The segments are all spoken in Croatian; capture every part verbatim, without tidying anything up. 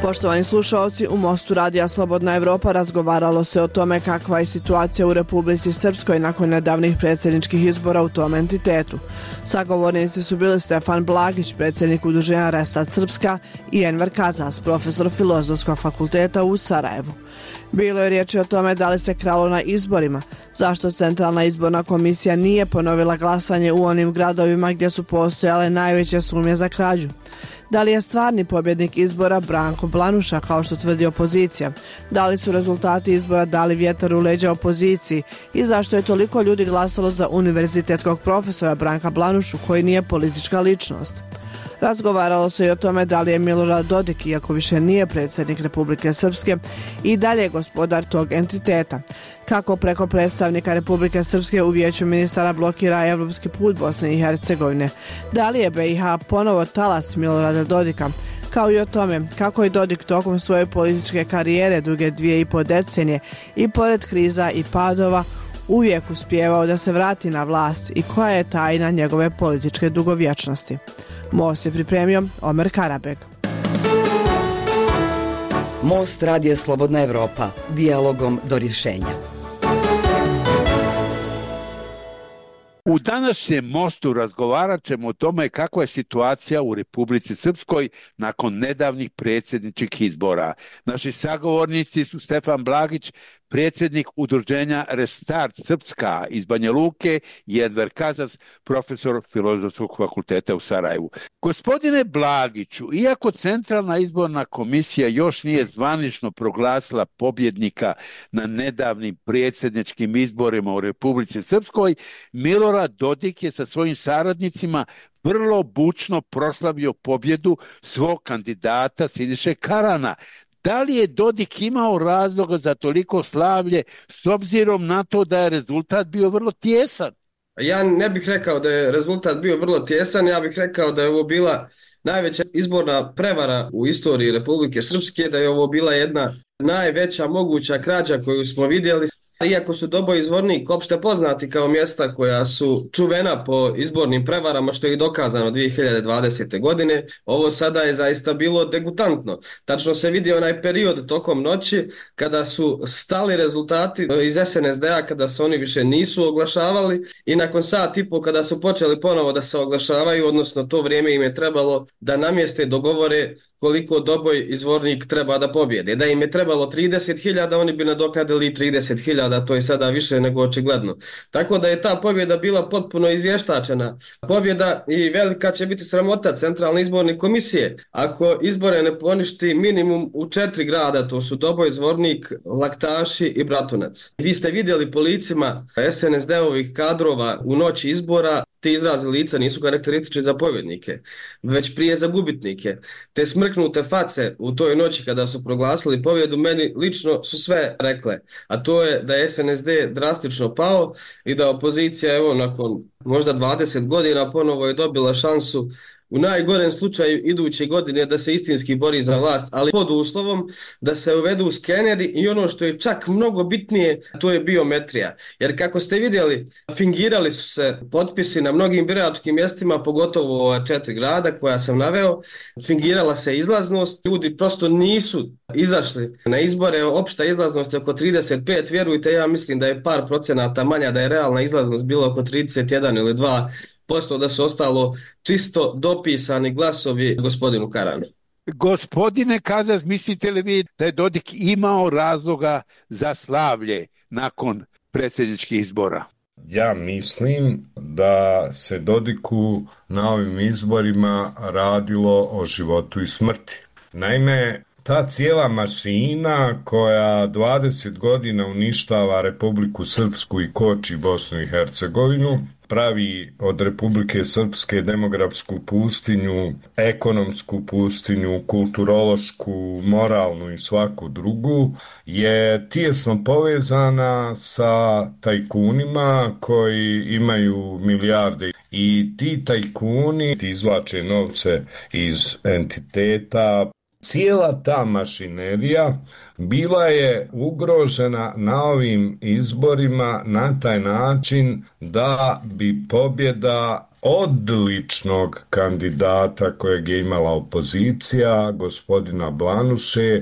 Poštovani slušalci, u Mostu radija Slobodna Evropa razgovaralo se o tome kakva je situacija u Republici Srpskoj nakon nedavnih predsjedničkih izbora u tom entitetu. Sagovornici su bili Stefan Blagić, predsjednik udruženja Restart Srpska, i Enver Kazas, profesor Filozofskog fakulteta u Sarajevu. Bilo je riječi o tome da li se kralo na izborima, zašto Centralna izborna komisija nije ponovila glasanje u onim gradovima gdje su postojale najveće sumnje za krađu. Da li je stvarni pobjednik izbora Branko Blanuša, kao što tvrdi opozicija? Da li su rezultati izbora dali vjetar u leđa opoziciji? I zašto je toliko ljudi glasalo za univerzitetskog profesora Branka Blanušu, koji nije politička ličnost? Razgovaralo se i o tome da li je Milorad Dodik, iako više nije predsjednik Republike Srpske, i dalje gospodar tog entiteta. Kako preko predstavnika Republike Srpske u Vijeću ministara blokira evropski put Bosne i Hercegovine? Da li je B i H ponovo talac Milorada Dodika? Kao i o tome kako je Dodik tokom svoje političke karijere duge dvije i po decenije i pored kriza i padova uvijek uspijevao da se vrati na vlast i koja je tajna njegove političke dugovječnosti. Most je pripremio Omer Karabeg. Most radija Slobodna Evropa, dijalogom do rješenja. U današnjem Mostu razgovarat ćemo o tome kakva je situacija u Republici Srpskoj nakon nedavnih predsjedničkih izbora. Naši sagovornici su Stefan Blagić, predsjednik udruženja Restart Srpska iz Banja Luke, i Enver Kazas, profesor Filozofskog fakulteta u Sarajevu. Gospodine Blagiću, iako Centralna izborna komisija još nije zvanično proglasila pobjednika na nedavnim predsjedničkim izborima u Republici Srpskoj, Milorad Dodik je sa svojim saradnicima vrlo bučno proslavio pobjedu svog kandidata Siniše Karana. Da li je Dodik imao razloga za toliko slavlje s obzirom na to da je rezultat bio vrlo tjesan? Ja ne bih rekao da je rezultat bio vrlo tjesan, ja bih rekao da je ovo bila najveća izborna prevara u istoriji Republike Srpske, da je ovo bila jedna najveća moguća krađa koju smo vidjeli. Iako su Doboj i Zvornik opšte poznati kao mjesta koja su čuvena po izbornim prevarama, što je dokazano dvije hiljade dvadesete. godine, ovo sada je zaista bilo degutantno. Tačno se vidi onaj period tokom noći kada su stali rezultati iz S N S D-a, kada se oni više nisu oglašavali, i nakon sat i po kada su počeli ponovo da se oglašavaju, odnosno to vrijeme im je trebalo da namjeste dogovore koliko Doboj i Zvornik treba da pobjede. Da im je trebalo trideset hiljada, oni bi nadoknadili trideset hiljada, to je sada više nego očigledno. Tako da je ta pobjeda bila potpuno izvještačena pobjeda i velika će biti sramota Centralne izborne komisije ako izbore ne poništi minimum u četiri grada, to su Doboj, Zvornik, Laktaši i Bratunac. Vi ste vidjeli po licima S N S D-ovih kadrova u noći izbora, ti izrazi lica nisu karakteristični za pobjednike, već prije za gubitnike. Te smrknute face u toj noći kada su proglasili pobjedu meni lično su sve rekle, a to je da je S N S D drastično pao i da opozicija, evo, nakon možda dvadeset godina ponovo je dobila šansu u najgorem slučaju iduće godine da se istinski bori za vlast, ali pod uslovom da se uvedu skeneri i ono što je čak mnogo bitnije, to je biometrija. Jer kako ste vidjeli, fingirali su se potpisi na mnogim biračkim mjestima, pogotovo ova četiri grada koja sam naveo, fingirala se izlaznost, ljudi prosto nisu izašli na izbore, opšta izlaznost je oko trideset pet, vjerujte, ja mislim da je par procenata manja, da je realna izlaznost bila oko trideset jedan ili dva posto, da su ostalo čisto dopisani glasovi gospodinu Karanu. Gospodine Kazas, mislite li vi da je Dodik imao razloga za slavlje nakon predsjedničkih izbora? Ja mislim da se Dodiku na ovim izborima radilo o životu i smrti. Naime, ta cijela mašina koja dvadeset godina uništava Republiku Srpsku i koči Bosnu i Hercegovinu, pravi od Republike Srpske demografsku pustinju, ekonomsku pustinju, kulturološku, moralnu i svaku drugu, je tijesno povezana sa tajkunima koji imaju milijarde, i ti tajkuni izvlače novce iz entiteta. Cijela ta mašinerija bila je ugrožena na ovim izborima na taj način da bi pobjeda odličnog kandidata kojeg je imala opozicija, gospodina Blanuše,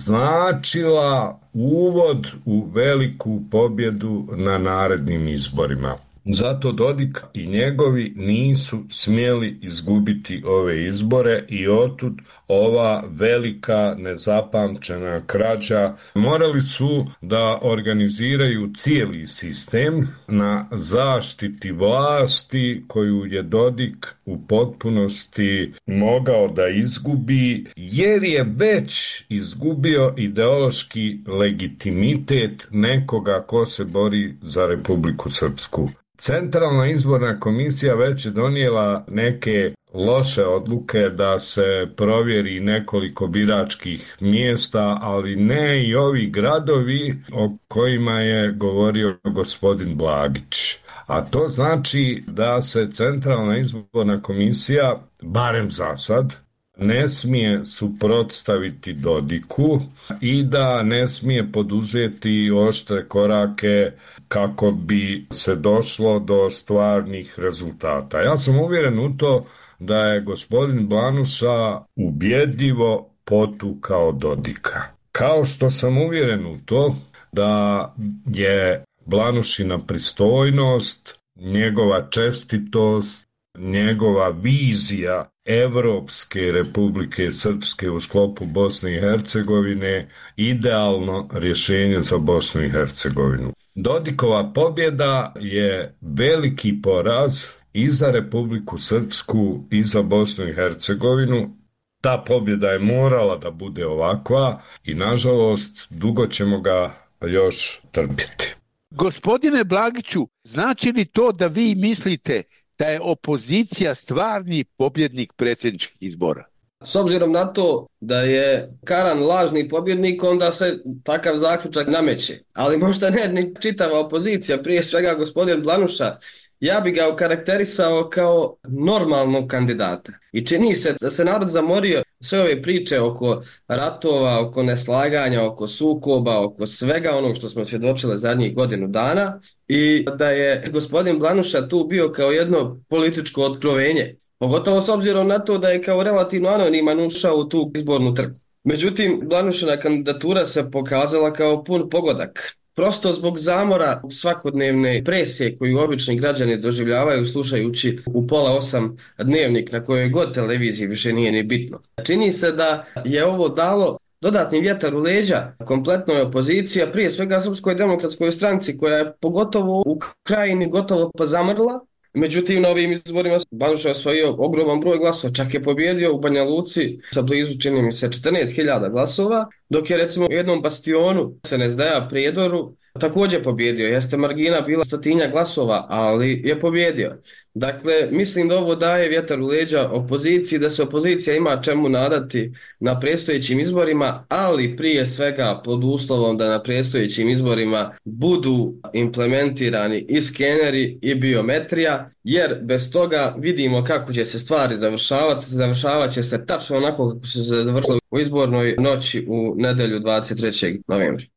značila uvod u veliku pobjedu na narednim izborima. Zato Dodik i njegovi nisu smjeli izgubiti ove izbore i otud ova velika nezapamćena krađa. Morali su da organiziraju cijeli sistem na zaštiti vlasti koju je Dodik u potpunosti mogao da izgubi, jer je već izgubio ideološki legitimitet nekoga ko se bori za Republiku Srpsku. Centralna izborna komisija već je donijela neke loše odluke da se provjeri nekoliko biračkih mjesta, ali ne i ovi gradovi o kojima je govorio gospodin Blagić. A to znači da se Centralna izborna komisija, barem za sad, ne smije suprotstaviti Dodiku i da ne smije poduzeti oštre korake kako bi se došlo do stvarnih rezultata. Ja sam uvjeren u to da je gospodin Blanuša ubjedljivo potukao Dodika. Kao što sam uvjeren u to da je Blanušina pristojnost, njegova čestitost, njegova vizija Evropske Republike Srpske u sklopu Bosne i Hercegovine idealno rješenje za Bosnu i Hercegovinu. Dodikova pobjeda je veliki poraz i za Republiku Srpsku i za Bosnu i Hercegovinu. Ta pobjeda je morala da bude ovakva i nažalost dugo ćemo ga još trpjeti. Gospodine Blagiću, znači li to da vi mislite da je opozicija stvarni pobjednik predsjedničkih izbora? S obzirom na to da je Karan lažni pobjednik, onda se takav zaključak nameće. Ali možda ne ni čitava opozicija, prije svega gospodin Blanuša. Ja bi ga okarakterisao kao normalnog kandidata. I čini se da se narod zamorio sve ove priče oko ratova, oko neslaganja, oko sukoba, oko svega onog što smo svjedočili zadnjih godinu dana i da je gospodin Blanuša tu bio kao jedno političko otkrovenje. Pogotovo s obzirom na to da je kao relativno anoniman ušao u tu izbornu trku. Međutim, Blanušina kandidatura se pokazala kao pun pogodak. Prosto zbog zamora svakodnevne presije koju obični građani doživljavaju slušajući u pola osam dnevnik na kojoj god televiziji više nije ni bitno. Čini se da je ovo dalo dodatni vjetar u leđa kompletnoj opoziciji, a prije svega Srpskoj demokratskoj stranci koja je pogotovo u Krajini gotovo pozamrla. Međutim, na ovim izborima Blanuša je osvojio ogroman broj glasova, čak je pobjedio u Banja Luci sa blizu, čini mi se, četrnaest hiljada glasova, dok je recimo u jednom bastionu S N S D-a Prijedoru također pobjedio. Jeste margina bila stotinja glasova, ali je pobjedio. Dakle, mislim da ovo daje vjetar u leđa opoziciji, da se opozicija ima čemu nadati na predstojećim izborima, ali prije svega pod uslovom da na predstojećim izborima budu implementirani i skeneri i biometrija, jer bez toga vidimo kako će se stvari završavati. Završavat će se tačno onako kako su se završili u izbornoj noći u nedjelju dvadeset trećeg novembra.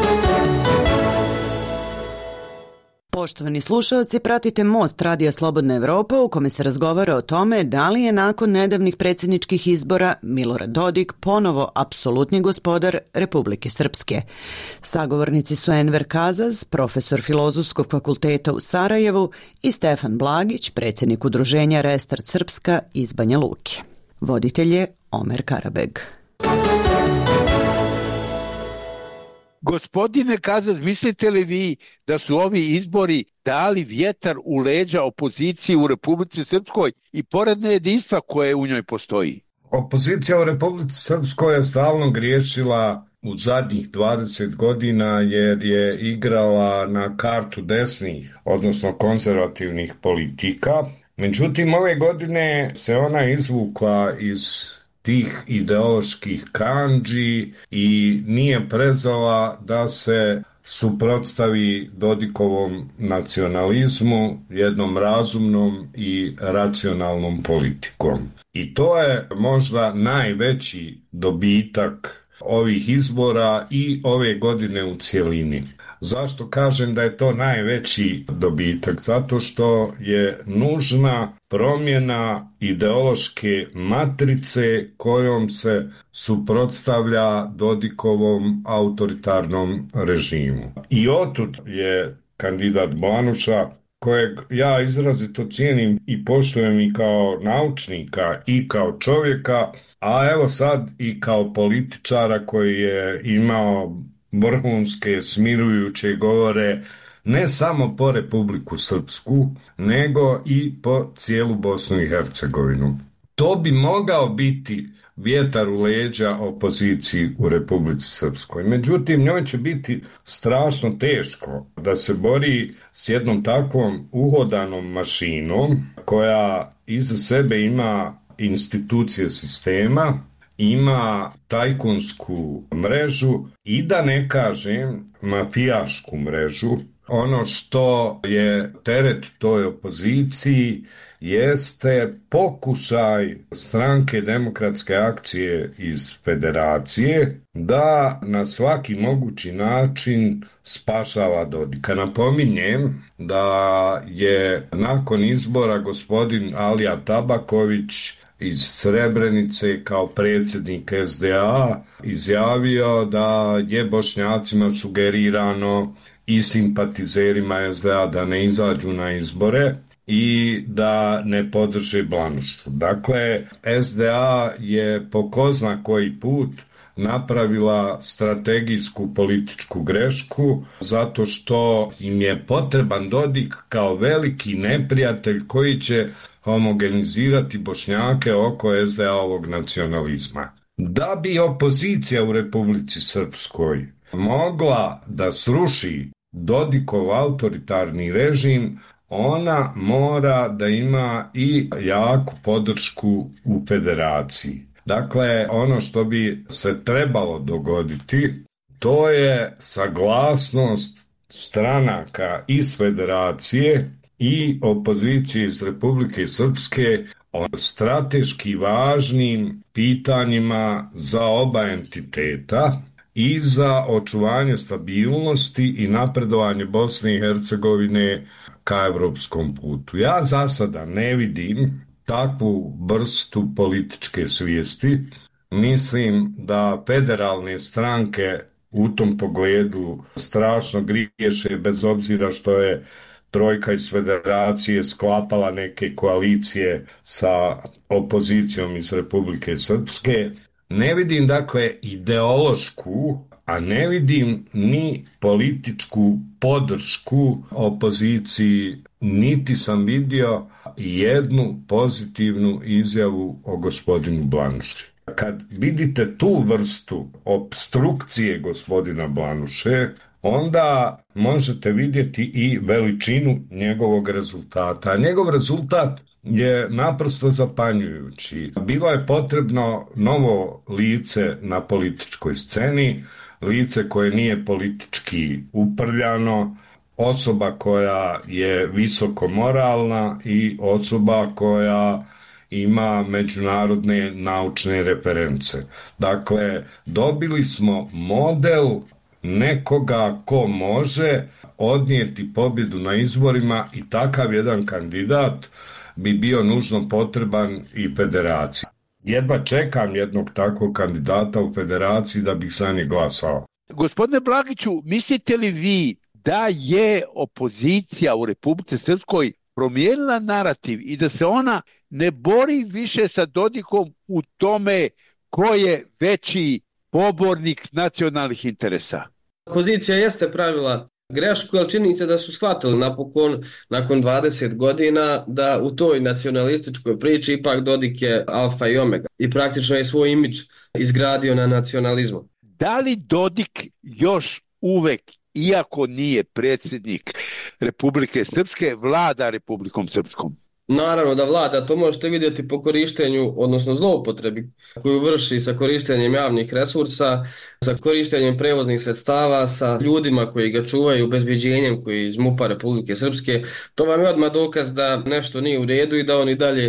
Poštovani slušalci, pratite Most Radija Slobodna Evropa u kome se razgovara o tome da li je nakon nedavnih predsjedničkih izbora Milorad Dodik ponovo apsolutni gospodar Republike Srpske. Sagovornici su Enver Kazaz, profesor Filozofskog fakulteta u Sarajevu i Stefan Blagić, predsjednik udruženja Restart Srpska iz Banja Luke. Voditelj je Omer Karabeg. Gospodine Kazaz, mislite li vi da su ovi izbori dali vjetar u leđa opoziciji u Republici Srpskoj i pored nejedinstva koje u njoj postoji? Opozicija u Republici Srpskoj je stalno griješila u zadnjih dvadeset godina jer je igrala na kartu desnih, odnosno konzervativnih politika. Međutim, ove godine se ona izvukla iz tih ideoloških kandži i nije prezala da se suprotstavi Dodikovom nacionalizmu jednom razumnom i racionalnom politikom. I to je možda najveći dobitak ovih izbora i ove godine u cjelini. Zašto kažem da je to najveći dobitak? Zato što je nužna promjena ideološke matrice kojom se suprotstavlja Dodikovom autoritarnom režimu. I otud je kandidat Blanuša, kojeg ja izrazito cijenim i poštujem i kao naučnika i kao čovjeka, a evo sad i kao političara koji je imao vrhunske smirujuće govore ne samo po Republiku Srpsku, nego i po cijelu Bosnu i Hercegovinu. To bi mogao biti vjetar u leđa opoziciji u Republici Srpskoj. Međutim, njoj će biti strašno teško da se bori s jednom takvom uhodanom mašinom koja iza sebe ima institucije sistema, ima tajkunsku mrežu i da ne kažem mafijašku mrežu. Ono što je teret toj opoziciji jeste pokušaj Stranke demokratske akcije iz Federacije da na svaki mogući način spašava Dodika. Napominjem da je nakon izbora gospodin Alija Tabaković iz Srebrenice kao predsjednik S D A izjavio da je Bošnjacima sugerirano i simpatizerima S D A da ne izađu na izbore i da ne podrže Blanušu. Dakle, S D A je po ko zna koji put napravila strategijsku političku grešku zato što im je potreban Dodik kao veliki neprijatelj koji će homogenizirati Bošnjake oko S D A-ovog nacionalizma. Da bi opozicija u Republici Srpskoj mogla da sruši Dodikov autoritarni režim, ona mora da ima i jaku podršku u Federaciji. Dakle, ono što bi se trebalo dogoditi, to je saglasnost stranaka iz Federacije i opozicije iz Republike Srpske o strateški važnim pitanjima za oba entiteta i za očuvanje stabilnosti i napredovanje Bosne i Hercegovine ka evropskom putu. Ja za sada ne vidim takvu vrstu političke svijesti. Mislim da federalne stranke u tom pogledu strašno griješe, bez obzira što je trojka iz Federacije sklapala neke koalicije sa opozicijom iz Republike Srpske. Ne vidim dakle ideološku, a ne vidim ni političku podršku opoziciji, niti sam vidio jednu pozitivnu izjavu o gospodinu Blanuši. Kad vidite tu vrstu opstrukcije gospodina Blanuše, onda možete vidjeti i veličinu njegovog rezultata. A njegov rezultat je naprosto zapanjujući. Bilo je potrebno novo lice na političkoj sceni, lice koje nije politički uprljano, osoba koja je visoko moralna i osoba koja ima međunarodne naučne reference. Dakle, dobili smo model nekoga ko može odnijeti pobjedu na izborima i takav jedan kandidat bi bio nužno potreban i Federaciji. Jedva čekam jednog takvog kandidata u Federaciji da bih za njih glasao. Gospodine Blagiću, mislite li vi da je opozicija u Republici Srpskoj promijenila narativ i da se ona ne bori više sa Dodikom u tome ko je veći pobornik nacionalnih interesa? Opozicija jeste pravila grešku, ali čini se da su shvatili napokon, nakon dvadeset godina, da u toj nacionalističkoj priči ipak Dodik je alfa i omega i praktično je svoj imidž izgradio na nacionalizmu. Da li Dodik još uvek, iako nije predsjednik Republike Srpske, vlada Republikom Srpskom? Naravno da vlada, to možete vidjeti po korištenju, odnosno zloupotrebi koju vrši sa korištenjem javnih resursa, sa korištenjem prevoznih sredstava, sa ljudima koji ga čuvaju, obezbeđenjem koji iz MUP-a Republike Srpske. To vam je odmah dokaz da nešto nije u redu i da on i dalje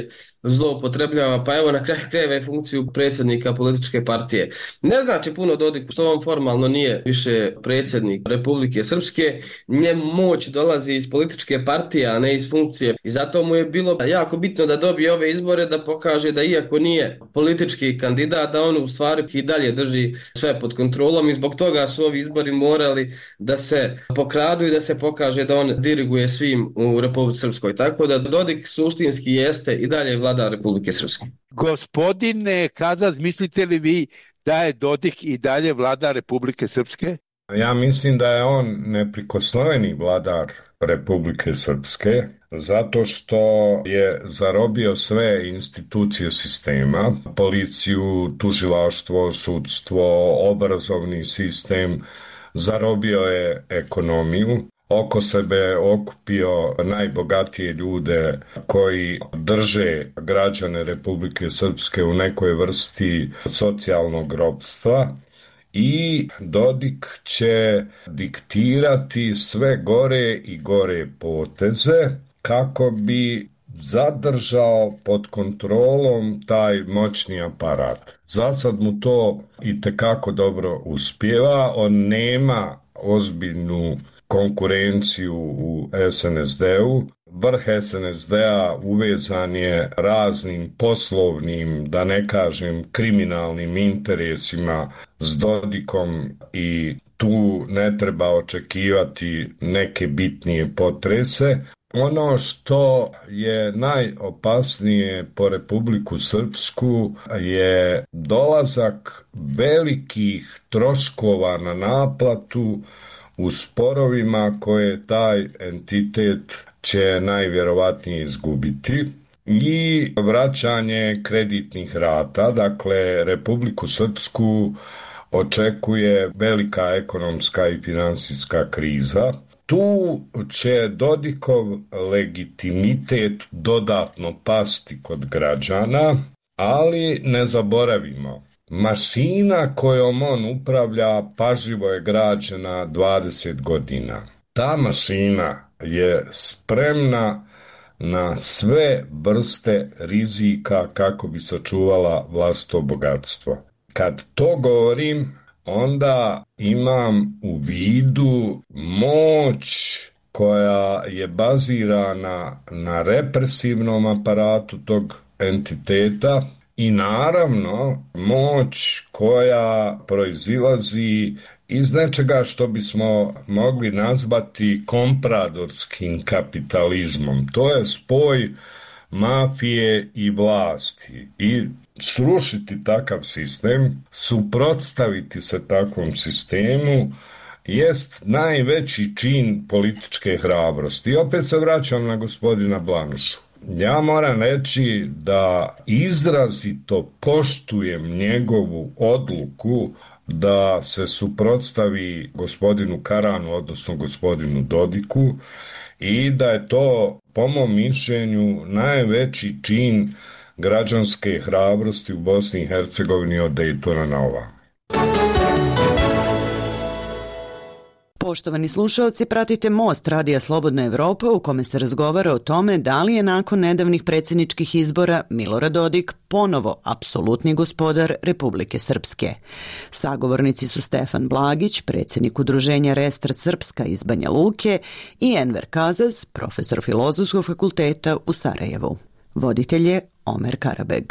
zloupotrebljava, pa evo na kraju krajeva i funkciju predsjednika političke partije. Ne znači puno Dodiku što on formalno nije više predsjednik Republike Srpske, njemu moć dolazi iz političke partije, a ne iz funkcije. I zato mu je bilo jako bitno da dobije ove izbore, da pokaže da iako nije politički kandidat, da on u stvari i dalje drži sve pod kontrolom i zbog toga su ovi izbori morali da se pokradu i da se pokaže da on diriguje svim u Republici Srpskoj. Tako da Dodik suštinski jeste i dalje vlada Republike Srpske. Gospodine Kazaz, mislite li vi da je Dodik i dalje vlada Republike Srpske? Ja mislim da je on neprikosnoveni vladar Republike Srpske zato što je zarobio sve institucije sistema, policiju, tužilaštvo, sudstvo, obrazovni sistem, zarobio je ekonomiju, oko sebe okupio najbogatije ljude koji drže građane Republike Srpske u nekoj vrsti socijalnog ropstva. I Dodik će diktirati sve gore i gore poteze kako bi zadržao pod kontrolom taj moćni aparat. Za sad mu to itekako dobro uspijeva, on nema ozbiljnu konkurenciju u es en es de-u. Vrh es en es de-a uvezan je raznim poslovnim, da ne kažem kriminalnim interesima s Dodikom i tu ne treba očekivati neke bitnije potrese. Ono što je najopasnije po Republiku Srpsku je dolazak velikih troškova na naplatu u sporovima koje taj entitet će najvjerovatnije izgubiti i vraćanje kreditnih rata. Dakle, Republiku Srpsku očekuje velika ekonomska i finansijska kriza. Tu će Dodikov legitimitet dodatno pasti kod građana, ali ne zaboravimo, mašina kojom on upravlja pažljivo je građena dvadeset godina. Ta mašina je spremna na sve vrste rizika kako bi sačuvala vlastito bogatstvo. Kad to govorim, onda imam u vidu moć koja je bazirana na represivnom aparatu tog entiteta i naravno moć koja proizilazi iz nečega što bismo mogli nazvati kompradorskim kapitalizmom. To je spoj mafije i vlasti i srušiti takav sistem, suprotstaviti se takvom sistemu jest najveći čin političke hrabrosti. I opet se vraćam na gospodina Blanušu. Ja moram reći da izrazito poštujem njegovu odluku da se suprotstavi gospodinu Karanu, odnosno gospodinu Dodiku, i da je to, po mom mišljenju, najveći čin građanske hrabrosti u Bosni i Hercegovini od Dejtona na ovamo. Poštovani slušaoci, pratite Most Radija Slobodna Evropa u kome se razgovara o tome da li je nakon nedavnih predsjedničkih izbora Milorad Dodik ponovo apsolutni gospodar Republike Srpske. Sagovornici su Stefan Blagić, predsjednik udruženja Restart Srpska iz Banja Luke, i Enver Kazaz, profesor Filozofskog fakulteta u Sarajevu. Voditelj je Omer Karabeg.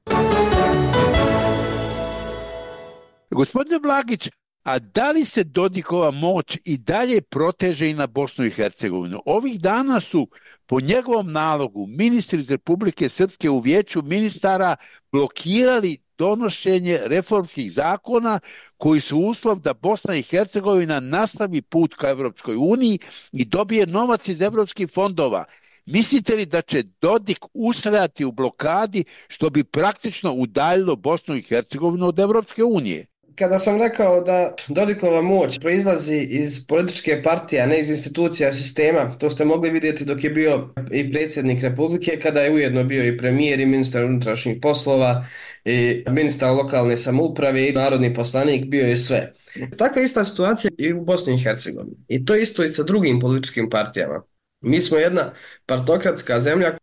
Gospodine Blagić, a da li se Dodikova moć i dalje proteže i na Bosnu i Hercegovinu? Ovih dana su po njegovom nalogu ministri iz Republike Srpske u vijeću ministara blokirali donošenje reformskih zakona koji su uslov da Bosna i Hercegovina nastavi put ka Evropskoj uniji i dobije novac iz evropskih fondova. Mislite li da će Dodik ustrajati u blokadi što bi praktično udaljilo Bosnu i Hercegovinu od Evropske unije? Kada sam rekao da Dodikova moć proizlazi iz političke partije, a ne iz institucija sistema, to ste mogli vidjeti dok je bio i predsjednik Republike, kada je ujedno bio i premijer i ministar unutrašnjih poslova i ministar lokalne samouprave i narodni poslanik, bio je sve. Takva ista situacija i u Bosni i Hercegovini. I to isto i sa drugim političkim partijama. Mi smo jedna partokratska zemlja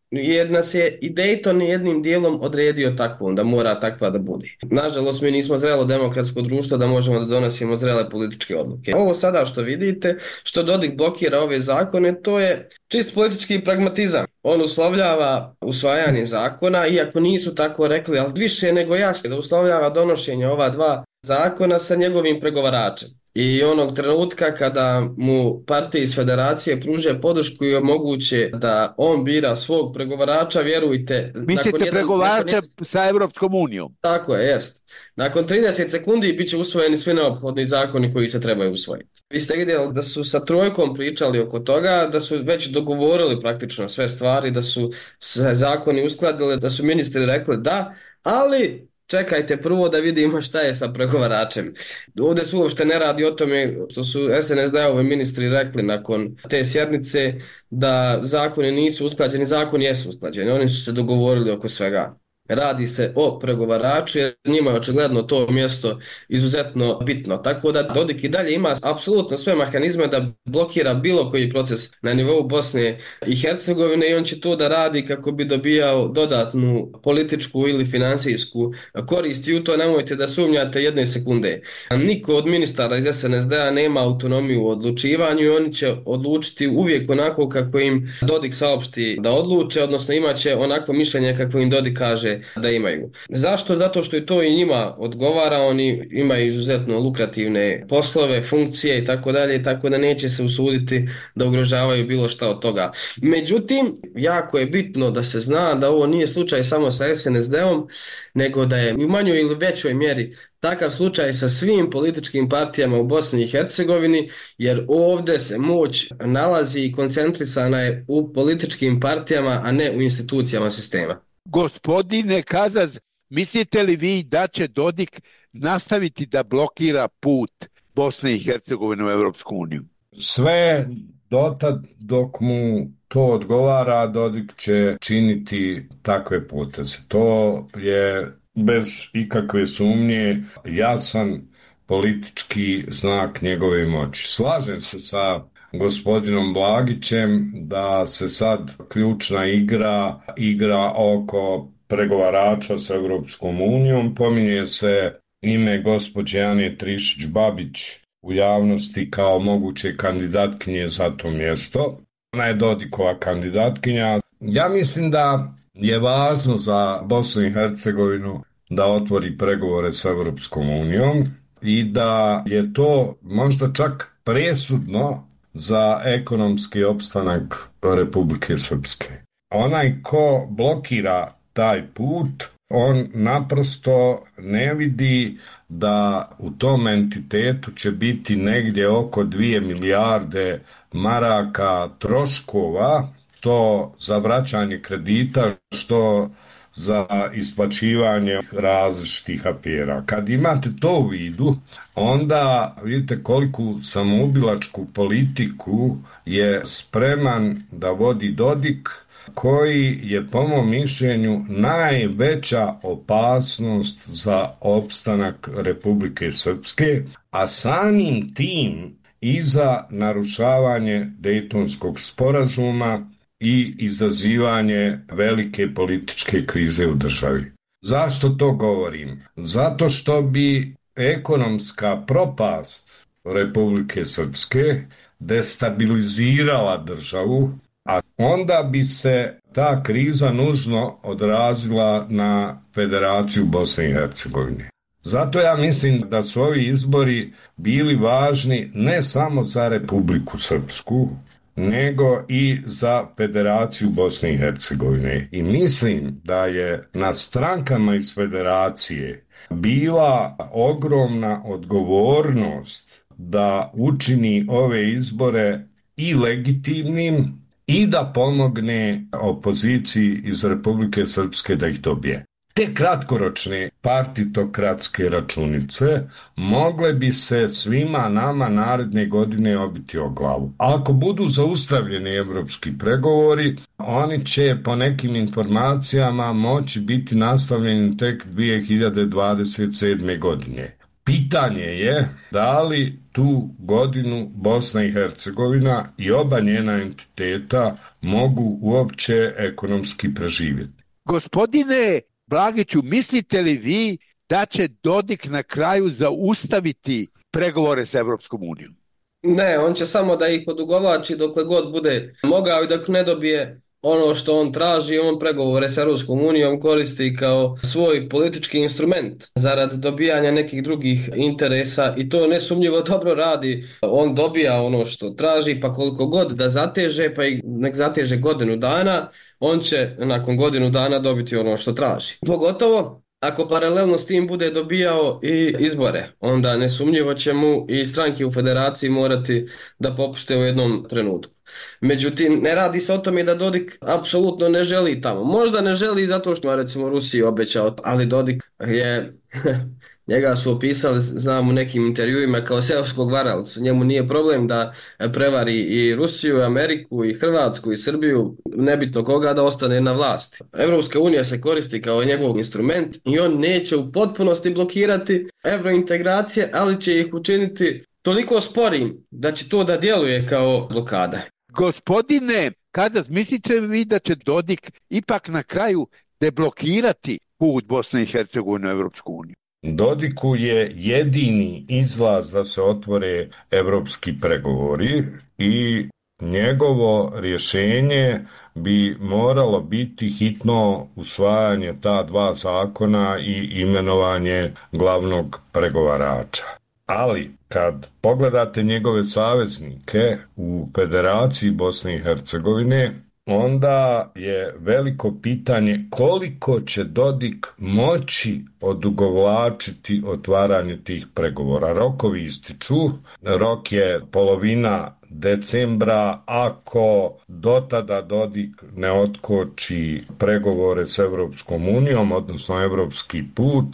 jer nas je i Dayton jednim dijelom odredio takvom, da mora takva da bude. Nažalost, mi nismo zrelo demokratsko društvo da možemo da donosimo zrele političke odluke. Ovo sada što vidite, što Dodik blokira ove zakone, to je čist politički pragmatizam. On uslovljava usvajanje zakona, iako nisu tako rekli, ali više nego jasno da uslovljava donošenje ova dva zakona sa njegovim pregovaračem. I onog trenutka kada mu partije iz federacije pruže podršku i omoguće da on bira svog pregovarača, vjerujte... Mislite pregovarača jedan... sa Evropskom unijom? Tako je, jest. Nakon trideset sekundi bit će usvojeni svi neophodni zakoni koji se trebaju usvojiti. Vi ste vidjeli da su sa Trojkom pričali oko toga, da su već dogovorili praktično sve stvari, da su se zakoni uskladili, da su ministri rekli da, ali... Čekajte prvo da vidimo šta je sa pregovaračem. Ovdje se uopšte ne radi o tome što su S N S D-ovi ministri rekli nakon te sjednice da zakoni nisu usklađeni, zakoni jesu usklađeni. Oni su se dogovorili oko svega. Radi se o pregovaraču jer njima je očigledno to mjesto izuzetno bitno. Tako da Dodik i dalje ima apsolutno sve mehanizme da blokira bilo koji proces na nivou Bosne i Hercegovine i on će to da radi kako bi dobijao dodatnu političku ili finansijsku korist i u to nemojte da sumnjate jedne sekunde. Niko od ministara iz S N S D-a nema autonomiju u odlučivanju i oni će odlučiti uvijek onako kako im Dodik saopšti da odluče, odnosno imaće onako mišljenje kako im Dodik kaže da imaju. Zašto? Zato što je to i njima odgovara, oni imaju izuzetno lukrativne poslove, funkcije i tako dalje, tako da neće se usuditi da ugrožavaju bilo šta od toga. Međutim, jako je bitno da se zna da ovo nije slučaj samo sa S N S D-om, nego da je u manjoj ili većoj mjeri takav slučaj sa svim političkim partijama u Bosni i Hercegovini, jer ovdje se moć nalazi i koncentrisana je u političkim partijama, a ne u institucijama sistema. Gospodine Kazaz, mislite li vi da će Dodik nastaviti da blokira put Bosne i Hercegovine u Europsku uniju? Sve dotad dok mu to odgovara, Dodik će činiti takve poteze. To je bez ikakve sumnje jasan politički znak njegove moći. Slažem se sa gospodinom Blagićem da se sad ključna igra igra oko pregovarača sa Europskom unijom. Pominje se ime gospođe Ane Trišić-Babić u javnosti kao moguće kandidatkinje za to mjesto. Ona je Dodikova kandidatkinja. Ja mislim da je važno za Bosnu i Hercegovinu da otvori pregovore sa Europskom unijom i da je to možda čak presudno za ekonomski opstanak Republike Srpske. Onaj ko blokira taj put, on naprosto ne vidi da u tom entitetu će biti negdje oko dvije milijarde maraka troškova, što za vraćanje kredita, što za isplaćivanje različitih afera. Kad imate to u vidu, onda vidite koliku samoubilačku politiku je spreman da vodi Dodik, koji je po mom mišljenju najveća opasnost za opstanak Republike Srpske, a samim tim i za narušavanje Dejtonskog sporazuma i izazivanje velike političke krize u državi. Zašto to govorim? Zato što bi ekonomska propast Republike Srpske destabilizirala državu, a onda bi se ta kriza nužno odrazila na Federaciju Bosne i Hercegovine. Zato ja mislim da su ovi izbori bili važni ne samo za Republiku Srpsku, nego i za Federaciju Bosne i Hercegovine. I mislim da je na strankama iz Federacije bila ogromna odgovornost da učini ove izbore i legitimnim i da pomogne opoziciji iz Republike Srpske da ih dobije. Te kratkoročne partitokratske računice mogle bi se svima nama naredne godine obiti o glavu. Ako budu zaustavljeni evropski pregovori, oni će po nekim informacijama moći biti nastavljeni tek dvije hiljade dvadeset sedme. godine. Pitanje je da li tu godinu Bosna i Hercegovina i oba njena entiteta mogu uopće ekonomski preživjeti. Gospodine Blagiću, mislite li vi da će Dodik na kraju zaustaviti pregovore s Evropskom unijom? Ne, on će samo da ih odugovlači dokle god bude mogao i dok ne dobije ono što on traži. On pregovore s Europskom unijom koristi kao svoj politički instrument zarad dobijanja nekih drugih interesa i to nesumnjivo dobro radi. On dobija ono što traži, pa koliko god da zateže, pa i nek zateže godinu dana, on će nakon godinu dana dobiti ono što traži. Pogotovo ako paralelno s tim bude dobijao i izbore, onda nesumnjivo će mu i stranke u federaciji morati da popušte u jednom trenutku. Međutim, ne radi se o tome da Dodik apsolutno ne želi tamo. Možda ne želi zato što, recimo, Rusiji obećao, ali Dodik je... Njega su opisali, znam, u nekim intervjuima kao seoskog varalicu. Njemu nije problem da prevari i Rusiju, i Ameriku, i Hrvatsku, i Srbiju, nebitno koga, da ostane na vlasti. Evropska unija se koristi kao njegov instrument i on neće u potpunosti blokirati evrointegracije, ali će ih učiniti toliko sporim da će to da djeluje kao blokada. Gospodine Kazas, mislite vi da će Dodik ipak na kraju deblokirati put Bosne i Hercegovine u Evropsku uniju? Dodiku je jedini izlaz da se otvore evropski pregovori i njegovo rješenje bi moralo biti hitno usvajanje ta dva zakona i imenovanje glavnog pregovarača. Ali kad pogledate njegove saveznike u Federaciji Bosne i Hercegovine, onda je veliko pitanje koliko će Dodik moći odugovlačiti otvaranje tih pregovora. Rokovi ističu, rok je polovina decembra. Ako do tada Dodik ne otkoči pregovore s Evropskom unijom, odnosno evropski put,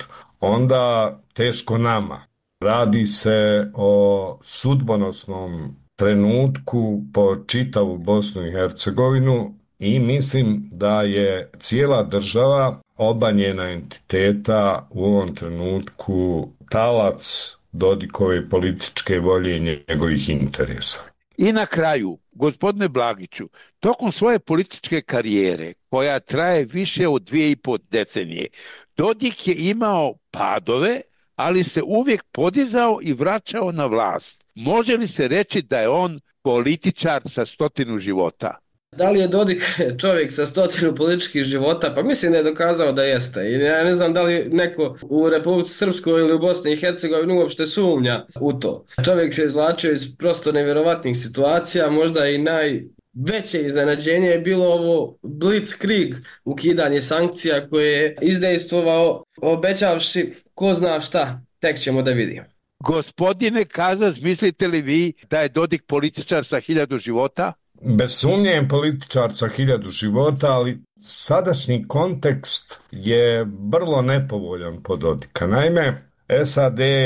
onda teško nama. Radi se o sudbonosnom trenutku po čitavu Bosnu i Hercegovinu i mislim da je cijela država, oba njena entiteta u ovom trenutku talac Dodikove političke volje i njegovih interesa. I na kraju, gospodine Blagiću, tokom svoje političke karijere, koja traje više od dvije i po decenije, Dodik je imao padove, ali se uvijek podizao i vraćao na vlast. Može li se reći da je on političar sa stotinu života? Da li je Dodik čovjek sa stotinu političkih života? Pa mislim da je dokazao da jeste. I ja ne znam da li neko u Republici Srpskoj ili u Bosni i Hercegovini uopšte sumnja u to. Čovjek se izvlačio iz prosto nevjerovatnih situacija, možda i najveće iznenađenje je bilo ovo blitzkrieg, ukidanje sankcija koje je izdejstvovao obećavši ko zna šta, tek ćemo da vidimo. Gospodine Kazas, mislite li vi da je Dodik političar sa hiljadu života? Bez sumnje je političar sa hiljadu života, ali sadašnji kontekst je vrlo nepovoljan po Dodika. Naime, S A D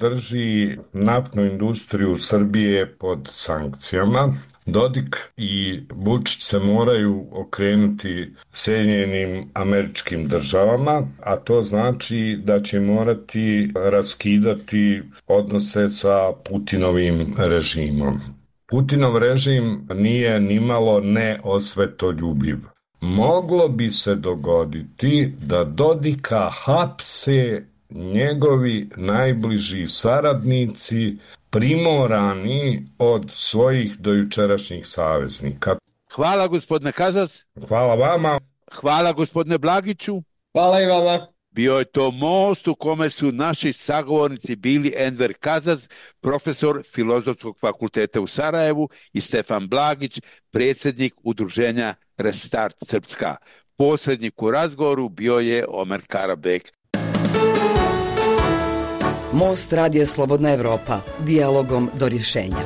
drži naftnu industriju Srbije pod sankcijama. Dodik i Vučić se moraju okrenuti Sjedinjenim Američkim Državama, a to znači da će morati raskidati odnose sa Putinovim režimom. Putinov režim nije nimalo neosvetoljubiv. Moglo bi se dogoditi da Dodika hapse njegovi najbliži saradnici, primorani od svojih dojučerašnjih saveznika. Hvala gospodine Kazas. Hvala vama. Hvala gospodine Blagiću. Hvala i vama. Bio je to most u kome su naši sagovornici bili Enver Kazas, profesor Filozofskog fakulteta u Sarajevu, i Stefan Blagić, predsjednik udruženja Restart Srpska. Posrednik u razgovoru bio je Omer Karabek. Most Radija Slobodna Evropa, dijalogom do rješenja.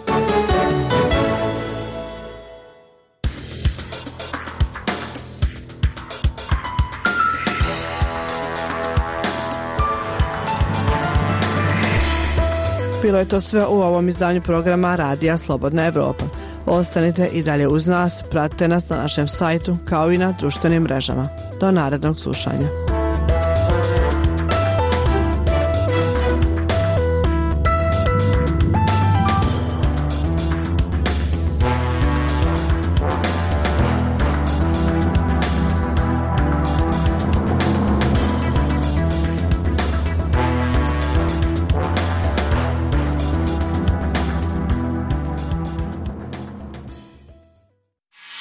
Bilo je to sve u ovom izdanju programa Radija Slobodna Evropa. Ostanite i dalje uz nas, pratite nas na našem sajtu kao i na društvenim mrežama. Do narednog slušanja.